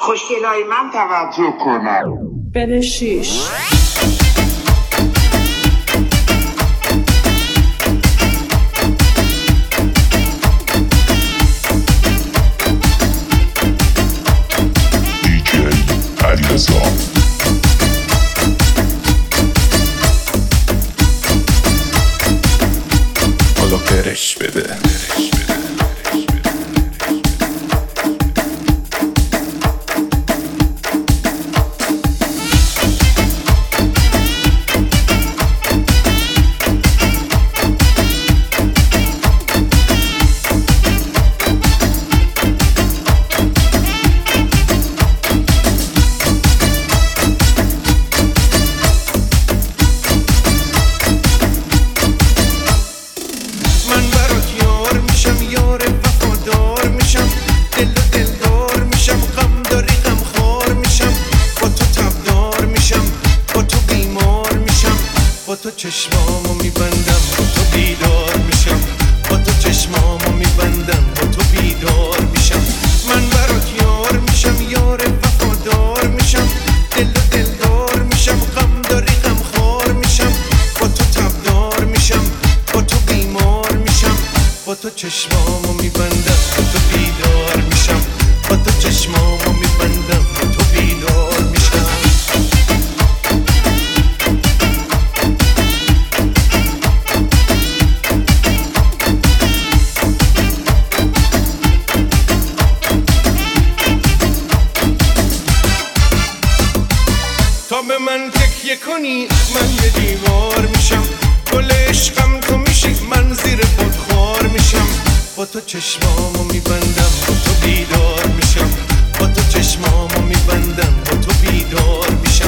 خوشگلای من توجه کنم. بده 6. حالا برش بده. تو چشمامو میبندم با تو بیدار میشم، با تو چشمامو میبندم با تو بیدار میشم. من برات یار میشم، یار وفادار میشم، دل و دلدار میشم، غم داری غم خوار میشم، با تو تبدار میشم، با تو بیمار میشم، با تو چشمامو میبندم با تو بیدار میشم، با تو چشمامو میبندم با تو بیدار میشم. تا به من تکیه کنی من یه دیوار میشم، گل عشقم تو میشی من زیر خودخوار میشم، با تو چشمامو میبندم با تو بیدار میشم، با تو چشمامو میبندم با تو بیدار میشم.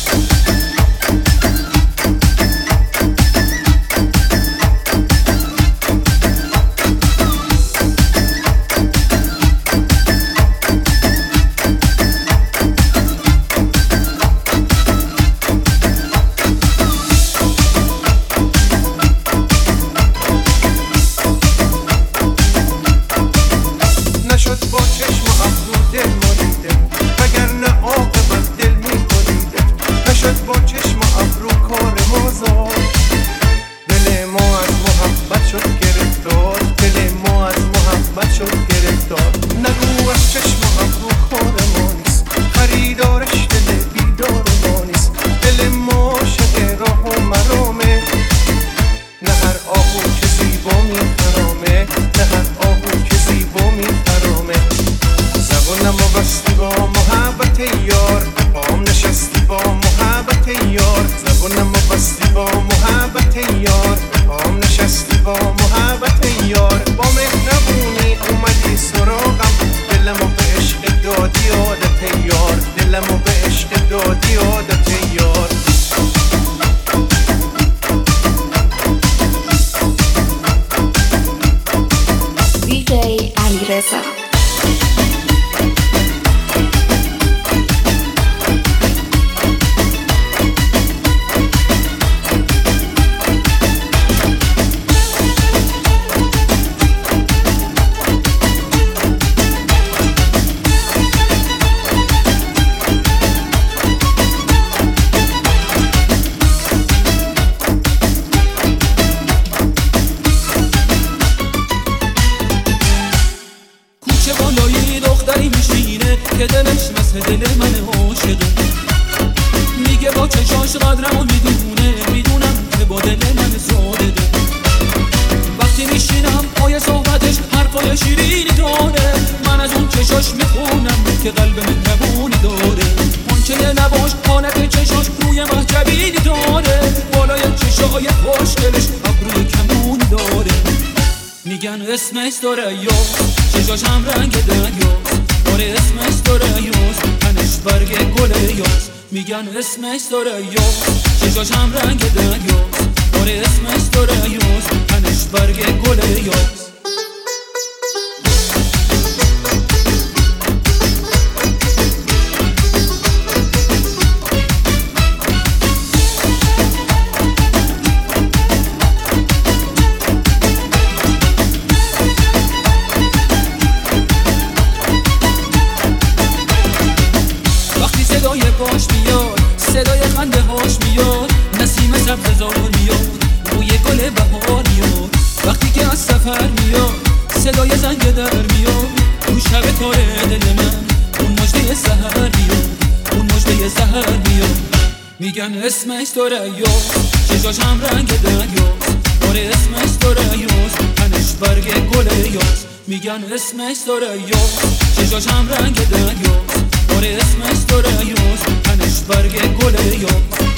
نشد با چشم و ابرو دل مالیده، وگرنه عاقبت دل می‌بریده. نشد با چشم و ابرو کار ما زاد، دل ما از محبت شد گرفتار، دل ما از محبت شد گرفتار. نگو از چشم و ابرو کار ما نیست، خریدارش دل بیدار ما نیست. دل ما عاشق راه و مرامه، نه هر آهو که زیبا می‌خرامه، نه هر آهو که زیبا می‌خرامه. زبونمو بستی با محبت یار، پام نشستی با محبت یار. زبونمو بستی با محبت یار، پام نشستی با محبت یار. با مهربونی اومدی سراغم، دلمو به عشق دادی عادت یار، دلمو به عشق دادی عادت یار. DJ علیرضا. کوچه بالایی دختری میشینه که دلش مثل دل من عاشقه، میگه با چشاش قدرمو میدونه، میدونم که با دل من ساده. وقتی میشینم پای صحبتش حرفای شیرینی داره، من از اون چشاش میخونم که قلب مهربونی داره. پنچه لباش حالت چشاش روی محجبینی داره، بالای چشای خوشگلش ابروی کمونی داره. میگن اسمش دریاست، چشاش هم رنگ دریاست، داره اسمش دریاست، تنش برگ گل یاست. میگن اسمش دریاست، چشاش هم رنگ دریاست، داره اسمش دریاست، تنش برگ گل یاست. هاش میاد، صدای خنده هاش میاد، نسیم سبززار میاد، بوی گل بهار میاد. وقتی که از سفر میاد صدای زنگ در میاد، اون شب تاره دل من اون مژده سحر میاد، اون مژده سحر میاد. میگن اسمش ثریاست، چشاش هم رنگ دریاست، آره اسمش ثریاست، تنش برگ گل یاست. میگن اسمش ثریاست، چشاش هم رنگ دریاست، آره اسمش ثریاست، تنش برگ گل یاست.